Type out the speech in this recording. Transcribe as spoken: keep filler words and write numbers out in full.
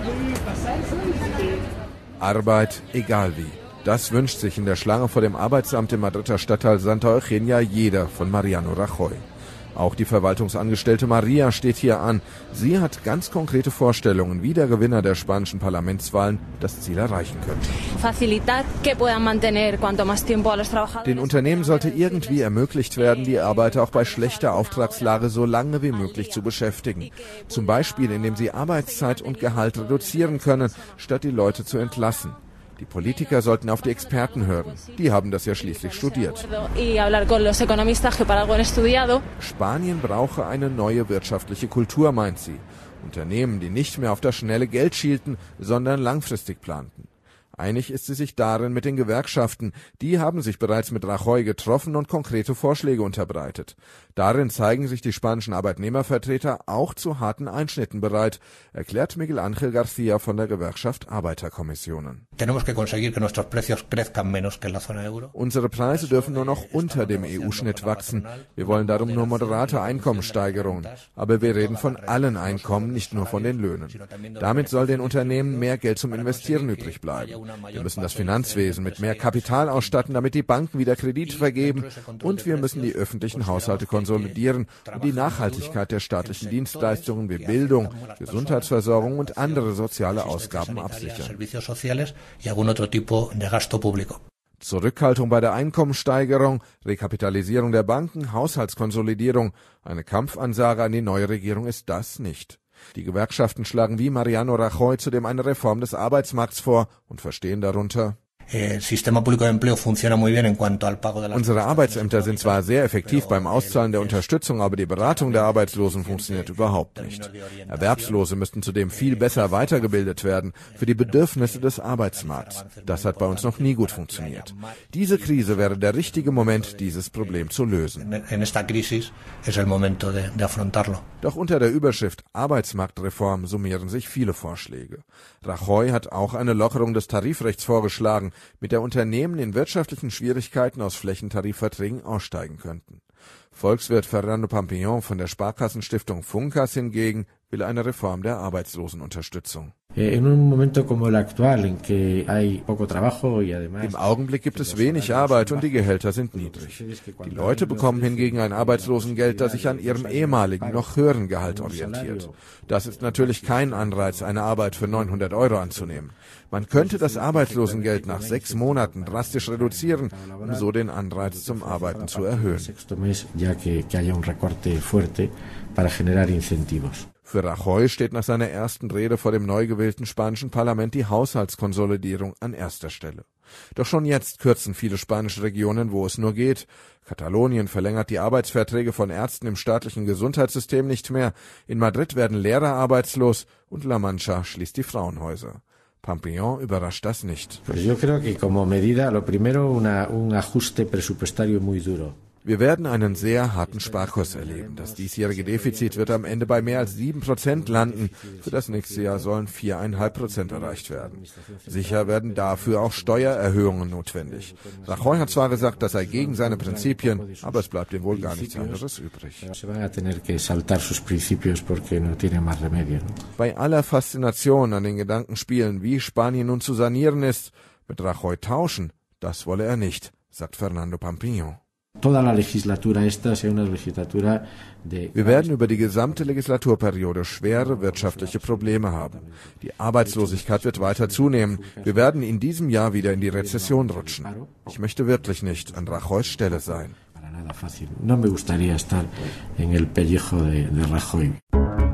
Arbeit, egal wie. Das wünscht sich in der Schlange vor dem Arbeitsamt im Madrider Stadtteil Santa Eugenia jeder von Mariano Rajoy. Auch die Verwaltungsangestellte Maria steht hier an. Sie hat ganz konkrete Vorstellungen, wie der Gewinner der spanischen Parlamentswahlen das Ziel erreichen könnte. Den Unternehmen sollte irgendwie ermöglicht werden, die Arbeiter auch bei schlechter Auftragslage so lange wie möglich zu beschäftigen. Zum Beispiel, indem sie Arbeitszeit und Gehalt reduzieren können, statt die Leute zu entlassen. Die Politiker sollten auf die Experten hören. Die haben das ja schließlich studiert. Spanien brauche eine neue wirtschaftliche Kultur, meint sie. Unternehmen, die nicht mehr auf das schnelle Geld schielten, sondern langfristig planten. Einig ist sie sich darin mit den Gewerkschaften. Die haben sich bereits mit Rajoy getroffen und konkrete Vorschläge unterbreitet. Darin zeigen sich die spanischen Arbeitnehmervertreter auch zu harten Einschnitten bereit, erklärt Miguel Ángel García von der Gewerkschaft Arbeiterkommissionen. Unsere Preise dürfen nur noch unter dem E U-Schnitt wachsen. Wir wollen darum nur moderate Einkommenssteigerungen. Aber wir reden von allen Einkommen, nicht nur von den Löhnen. Damit soll den Unternehmen mehr Geld zum Investieren übrig bleiben. Wir müssen das Finanzwesen mit mehr Kapital ausstatten, damit die Banken wieder Kredite vergeben. Und wir müssen die öffentlichen Haushalte konsolidieren und die Nachhaltigkeit der staatlichen Dienstleistungen wie Bildung, Gesundheitsversorgung und andere soziale Ausgaben absichern. Zurückhaltung bei der Einkommensteigerung, Rekapitalisierung der Banken, Haushaltskonsolidierung. Eine Kampfansage an die neue Regierung ist das nicht. Die Gewerkschaften schlagen wie Mariano Rajoy zudem eine Reform des Arbeitsmarkts vor und verstehen darunter: Unsere Arbeitsämter sind zwar sehr effektiv beim Auszahlen der Unterstützung, aber die Beratung der Arbeitslosen funktioniert überhaupt nicht. Erwerbslose müssten zudem viel besser weitergebildet werden für die Bedürfnisse des Arbeitsmarkts. Das hat bei uns noch nie gut funktioniert. Diese Krise wäre der richtige Moment, dieses Problem zu lösen. Doch unter der Überschrift Arbeitsmarktreform summieren sich viele Vorschläge. Rajoy hat auch eine Lockerung des Tarifrechts vorgeschlagen, mit der Unternehmen in wirtschaftlichen Schwierigkeiten aus Flächentarifverträgen aussteigen könnten. Volkswirt Fernando Pampillon von der Sparkassenstiftung Funcas hingegen will eine Reform der Arbeitslosenunterstützung. Im Augenblick gibt es wenig Arbeit und die Gehälter sind niedrig. Die Leute bekommen hingegen ein Arbeitslosengeld, das sich an ihrem ehemaligen, noch höheren Gehalt orientiert. Das ist natürlich kein Anreiz, eine Arbeit für neunhundert Euro anzunehmen. Man könnte das Arbeitslosengeld nach sechs Monaten drastisch reduzieren, um so den Anreiz zum Arbeiten zu erhöhen. Für Rajoy steht nach seiner ersten Rede vor dem neu gewählten spanischen Parlament die Haushaltskonsolidierung an erster Stelle. Doch schon jetzt kürzen viele spanische Regionen, wo es nur geht. Katalonien verlängert die Arbeitsverträge von Ärzten im staatlichen Gesundheitssystem nicht mehr. In Madrid werden Lehrer arbeitslos und La Mancha schließt die Frauenhäuser. Pampillon überrascht das nicht. Wir werden einen sehr harten Sparkurs erleben. Das diesjährige Defizit wird am Ende bei mehr als sieben Prozent landen. Für das nächste Jahr sollen vier Komma fünf Prozent erreicht werden. Sicher werden dafür auch Steuererhöhungen notwendig. Rajoy hat zwar gesagt, das sei gegen seine Prinzipien, aber es bleibt ihm wohl gar nichts anderes übrig. Bei aller Faszination an den Gedankenspielen, wie Spanien nun zu sanieren ist, mit Rajoy tauschen, das wolle er nicht, sagt Fernando Pampillon. Wir werden über die gesamte Legislaturperiode schwere wirtschaftliche Probleme haben. Die Arbeitslosigkeit wird weiter zunehmen. Wir werden in diesem Jahr wieder in die Rezession rutschen. Ich möchte wirklich nicht an Rajoys Stelle sein.